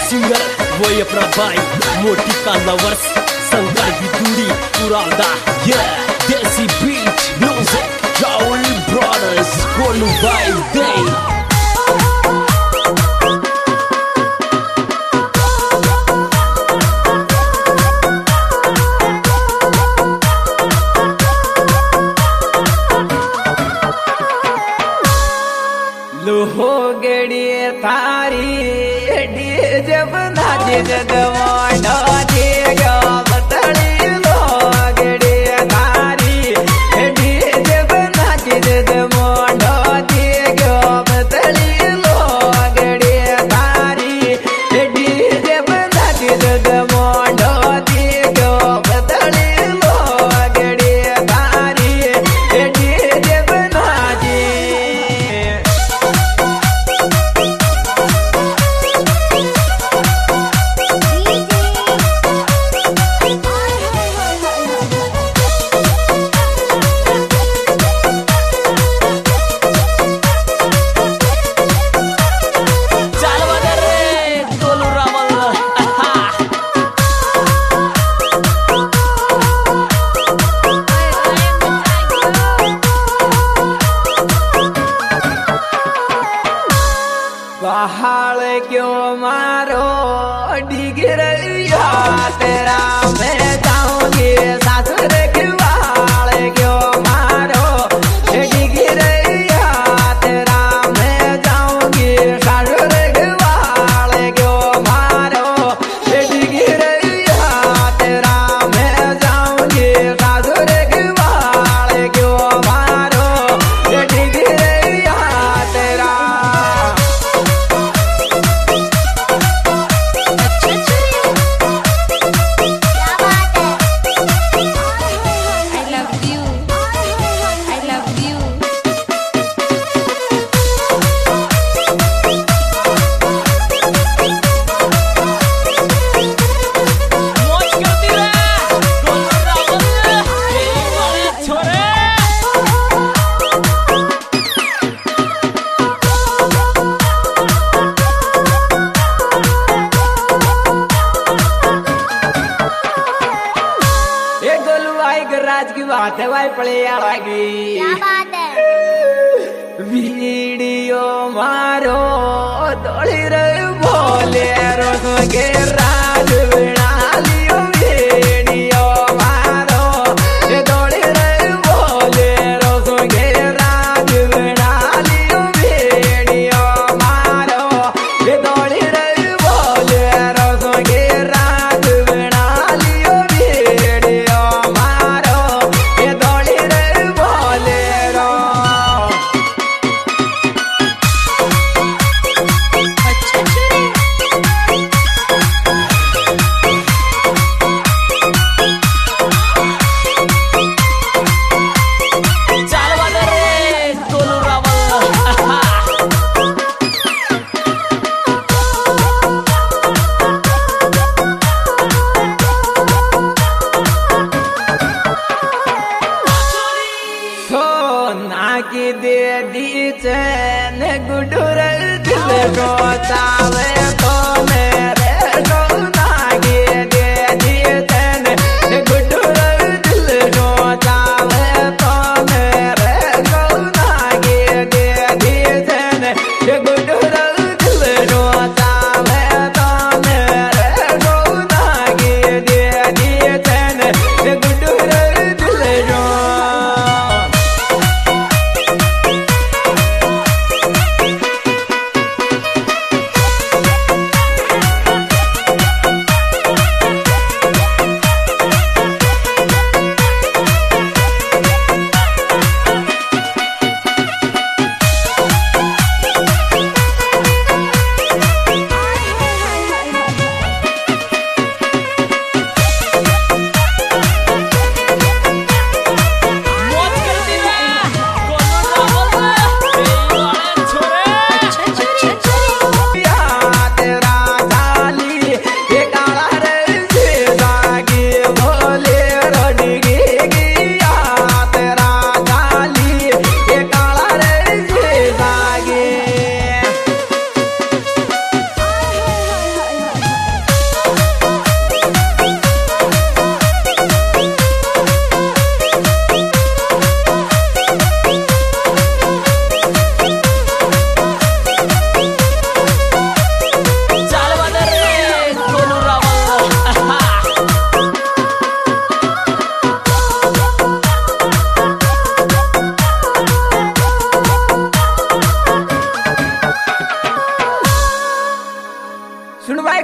Singer वही अपना भाई मोटी का लवर्स शंकर बिदुड़ी पुरादा ये देसी beat music Jauli brothers Golu भाई दे हो गड़ी थारी डीजे बना दे बतड़ी लो गड़ी थारी डीजे बना दे मोढ़ो दियो बतड़ी लो गड़ी थारी डीजे बना दे मोढ़ो दियो बतड़ी लो गड़ी थारी डीजे बना दे पहाड़ क्यों मारो डिगरैया तेरा मैं जाऊंगी सासुर किवाड़ क्यों मारो डिगरैया तेरा मैं जाऊंगी सासुर किवाड़ क्यों मारो डिगरैया तेरा मैं जाऊंगी सासुर किवाड़ क्यों मारो डिगरैया तेरा राज की बात है भाई पड़े आवागी क्या बात है वीडियो मारो दौड़ी रहे बोले रोस के राज बना लियो वीडियो मारो दौड़ी रहे बोले रोस के राज बना लियो वीडियो मारो दौड़ी रहे बोले रोस के राज बना लियो वीडियो मारो की दे दी चैन गुडुर दिल को चावे तो मेरे सोना की दे दी चैन गुडुर दिल को चावे तो मेरे सोना की दे दी चैन गुडुर दिल को चावे तो मेरे सोना की दे दी चैन गुडुर दिल को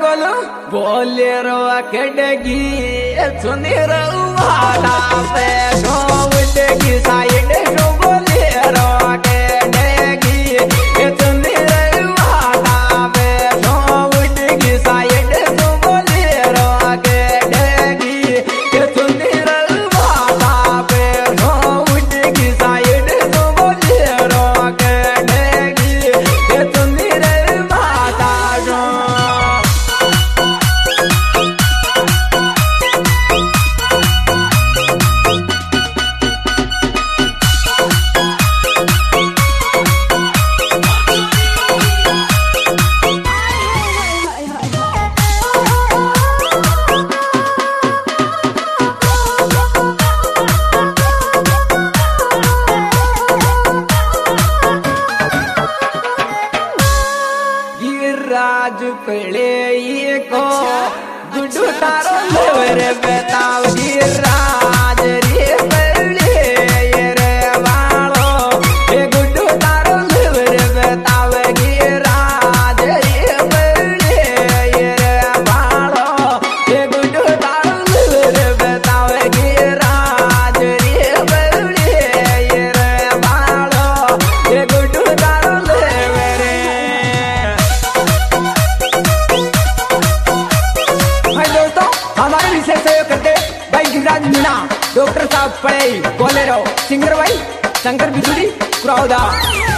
गोलू बोलेरो कड़गी सुनेरो वाला पे उड़गी साइड जो बोलेरो कड़गी सुनेरो वाला पे उड़गी साइड जो बोलेरो कड़गी सुनेरो वाला पे उड़गी साइड जो बोलेरो कड़गी सुनेरो वाला जो राज पड़े को गुड्डू तारो लेवरे बताओ राज रे पड़े रे वालो ये गुड्डू तारो लेवरे बताओ राज रे पड़े रे वालो ये गुड्डू तारो लेवरे बताओ राज रे पड़े रे वालो ये गुड्डू तारो लेवरे हमारे विषय सहयोग करते भाई गिरिराज मीणा, डॉक्टर साहब पड़े बोलेरो, सिंगर भाई शंकर बिजुली, कुराउदा।